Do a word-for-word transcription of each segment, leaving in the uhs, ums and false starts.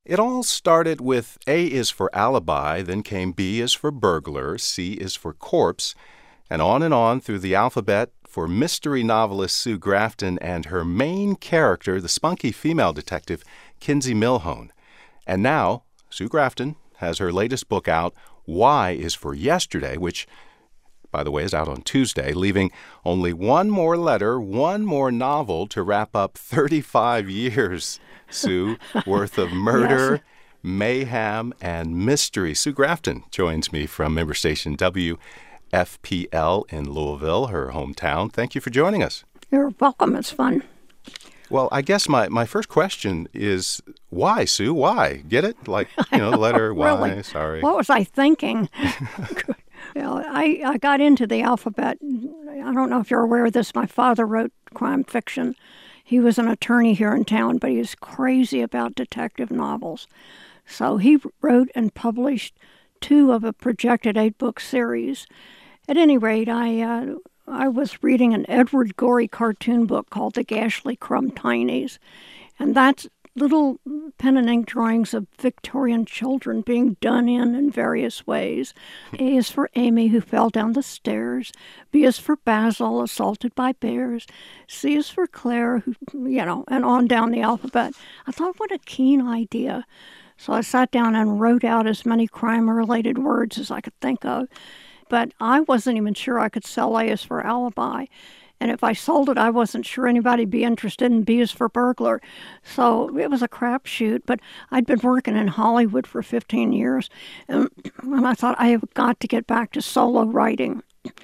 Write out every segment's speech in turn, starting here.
It all started with A is for alibi, then came B is for burglar, C is for corpse, and on and on through the alphabet for mystery novelist Sue Grafton and her main character, the spunky female detective, Kinsey Millhone. And now, Sue Grafton has her latest book out, Y is for Yesterday, which, by the way, is out on Tuesday, leaving only one more letter, one more novel to wrap up thirty-five years, Sue, worth of murder, yes. mayhem, and mystery. Sue Grafton joins me from member station W F P L in Louisville, her hometown. Thank you for joining us. You're welcome. It's fun. Well, I guess my, my first question is, why, Sue? Why? Get it? Like, you know, letter, why, really? Sorry. What was I thinking? Well, I, I got into the alphabet. I don't know if you're aware of this. My father wrote crime fiction. He was an attorney here in town, but he was crazy about detective novels. So he wrote and published two of a projected eight-book series. At any rate, I uh, I was reading an Edward Gorey cartoon book called The Gashly Crumb Tinies, and that's little pen and ink drawings of Victorian children being done in in various ways. A is for Amy, who fell down the stairs. B is for Basil, assaulted by bears. C is for Claire, who, you know, and on down the alphabet. I thought, what a keen idea. So I sat down and wrote out as many crime-related words as I could think of. But I wasn't even sure I could sell A is for alibi. And if I sold it, I wasn't sure anybody'd be interested in B is for burglar. So it was a crapshoot. But I'd been working in Hollywood for fifteen years. And, and I thought, I have got to get back to solo writing.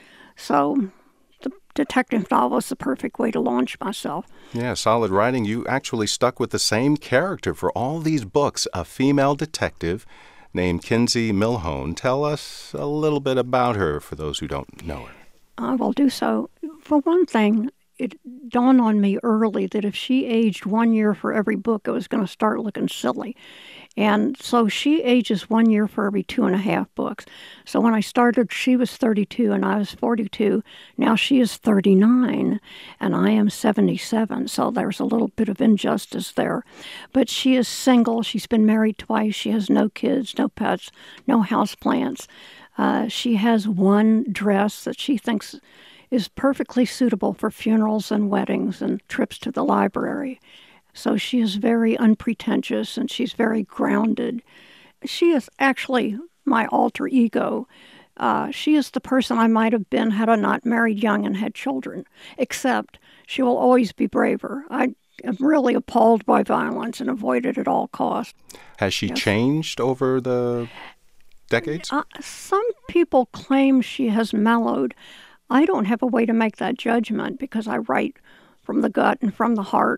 So the detective novel was the perfect way to launch myself. Yeah, solid writing. You actually stuck with the same character for all these books, a female detective named Kinsey Millhone. Tell us a little bit about her for those who don't know her. I will do so. For one thing, it dawned on me early that if she aged one year for every book, it was going to start looking silly. And so she ages one year for every two and a half books. So when I started, she was thirty-two and I was forty-two. Now she is thirty-nine and I am seventy-seven. So there's a little bit of injustice there. But she is single. She's been married twice. She has no kids, no pets, no houseplants. Uh, she has one dress that she thinks is perfectly suitable for funerals and weddings and trips to the library. So she is very unpretentious and she's very grounded. She is actually my alter ego. Uh, she is the person I might have been had I not married young and had children, except she will always be braver. I am really appalled by violence and avoid it at all costs. Has she yes. changed over the decades? Uh, some people claim she has mellowed. I don't have a way to make that judgment because I write from the gut and from the heart.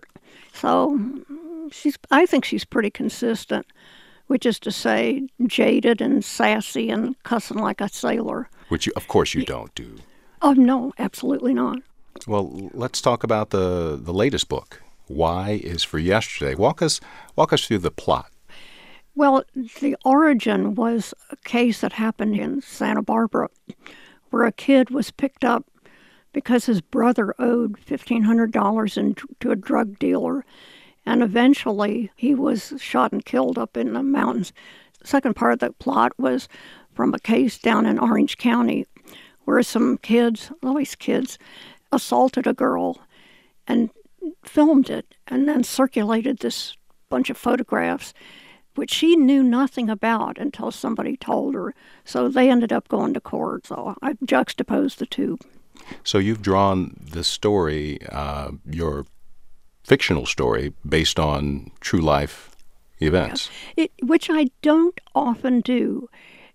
So she's, I think she's pretty consistent, which is to say jaded and sassy and cussing like a sailor. Which, you, of course, you don't do. Oh, no, absolutely not. Well, let's talk about the, the latest book, Y is for Yesterday. Walk us, walk us through the plot. Well, the origin was a case that happened in Santa Barbara where a kid was picked up because his brother owed fifteen hundred dollars in, to a drug dealer, and eventually he was shot and killed up in the mountains. The second part of the plot was from a case down in Orange County where some kids, always kids, assaulted a girl and filmed it and then circulated this bunch of photographs which she knew nothing about until somebody told her. So they ended up going to court. So I juxtaposed the two. So you've drawn the story, uh, your fictional story, based on true life events. Yeah. It, which I don't often do.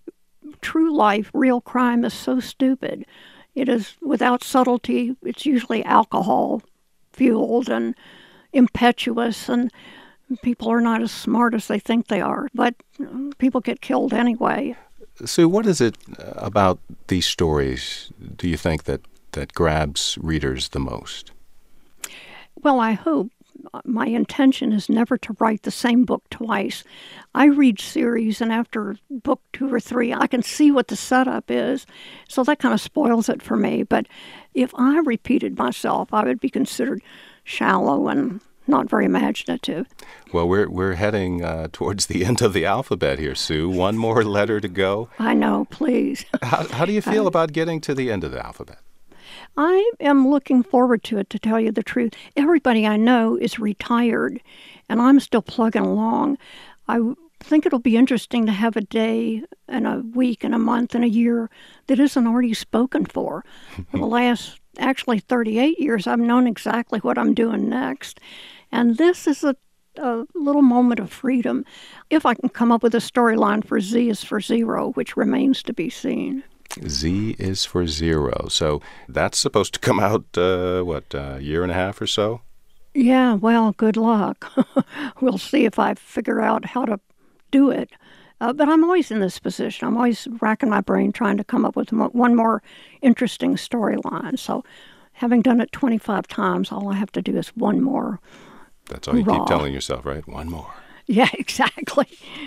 True life, real crime is so stupid. It is without subtlety. It's usually alcohol-fueled and impetuous, and people are not as smart as they think they are, but people get killed anyway. Sue, what is it about these stories, do you think, that, that grabs readers the most? Well, I hope. My intention is never to write the same book twice. I read series, and after book two or three, I can see what the setup is, so that kind of spoils it for me. But if I repeated myself, I would be considered shallow and not very imaginative. Well, we're we're heading uh, towards the end of the alphabet here, Sue. One more letter to go. I know, please. How, how do you feel uh, about getting to the end of the alphabet? I am looking forward to it, to tell you the truth. Everybody I know is retired, and I'm still plugging along. I think it'll be interesting to have a day and a week and a month and a year that isn't already spoken for. For the last, actually thirty-eight years, I've known exactly what I'm doing next. And this is a, a little moment of freedom, if I can come up with a storyline for Z is for Zero, which remains to be seen. Z is for Zero. So that's supposed to come out, uh, what, a year and a half or so? Yeah, well, good luck. We'll see if I figure out how to do it. Uh, but I'm always in this position. I'm always racking my brain trying to come up with mo- one more interesting storyline. So having done it twenty-five times, all I have to do is one more. That's all you Raw. keep telling yourself, right? One more. Yeah, exactly.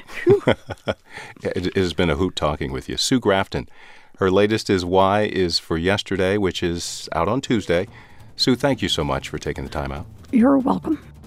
It has been a hoot talking with you. Sue Grafton. Her latest is Y is for Yesterday, which is out on Tuesday. Sue, thank you so much for taking the time out. You're welcome.